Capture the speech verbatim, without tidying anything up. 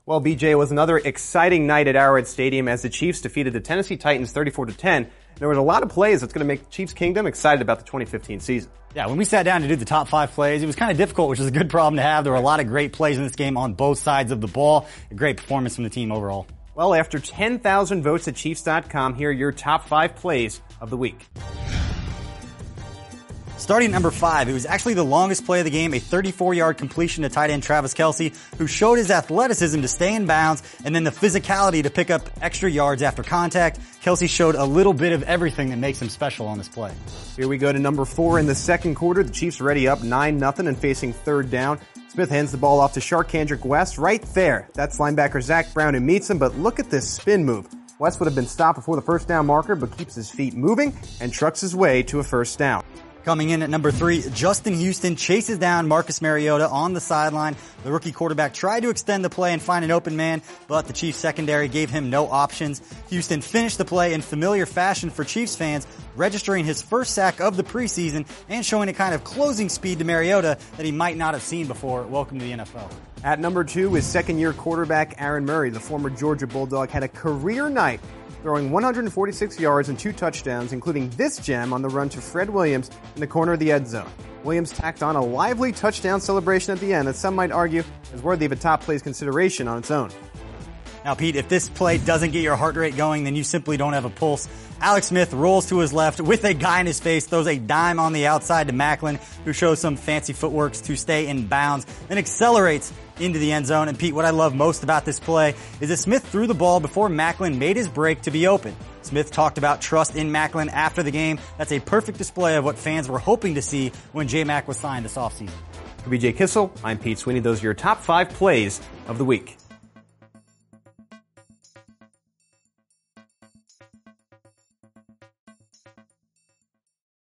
Well, B J, it was another exciting night at Arrowhead Stadium as the Chiefs defeated the Tennessee Titans thirty-four to ten. There was a lot of plays that's going to make Chiefs Kingdom excited about the twenty fifteen season. Yeah, when we sat down to do the top five plays, it was kind of difficult, which is a good problem to have. There were a lot of great plays in this game on both sides of the ball. A great performance from the team overall. Well, after ten thousand votes at Chiefs dot com, here are your top five plays of the week. Starting at number five, it was actually the longest play of the game, a thirty-four yard completion to tight end Travis Kelce, who showed his athleticism to stay in bounds and then the physicality to pick up extra yards after contact. Kelce showed a little bit of everything that makes him special on this play. Here we go to number four in the second quarter. The Chiefs ready up nine nothing and facing third down. Smith hands the ball off to Sharkandrick West right there. That's linebacker Zach Brown who meets him, but look at this spin move. West would have been stopped before the first down marker, but keeps his feet moving and trucks his way to a first down. Coming in at number three, Justin Houston chases down Marcus Mariota on the sideline. The rookie quarterback tried to extend the play and find an open man, but the Chiefs secondary gave him no options. Houston finished the play in familiar fashion for Chiefs fans, registering his first sack of the preseason and showing a kind of closing speed to Mariota that he might not have seen before. Welcome to the N F L. At number two is second-year quarterback Aaron Murray. The former Georgia Bulldog had a career night, throwing one hundred forty-six yards and two touchdowns, including this gem on the run to Fred Williams in the corner of the end zone. Williams tacked on a lively touchdown celebration at the end that some might argue is worthy of a top plays consideration on its own. Now, Pete, if this play doesn't get your heart rate going, then you simply don't have a pulse. Alex Smith rolls to his left with a guy in his face, throws a dime on the outside to Maclin, who shows some fancy footworks to stay in bounds, then accelerates into the end zone. And Pete, what I love most about this play is that Smith threw the ball before Maclin made his break to be open. Smith talked about trust in Maclin after the game. That's a perfect display of what fans were hoping to see when J-Mac was signed this offseason. For B J Kissel, I'm Pete Sweeney. Those are your top five plays of the week.